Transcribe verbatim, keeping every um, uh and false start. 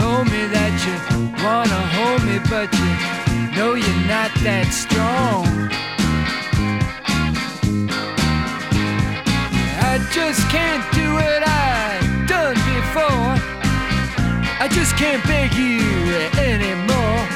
told me that you wanna hold me, but you know you're not that strong. I just can't do what I've done before. I just can't beg you anymore.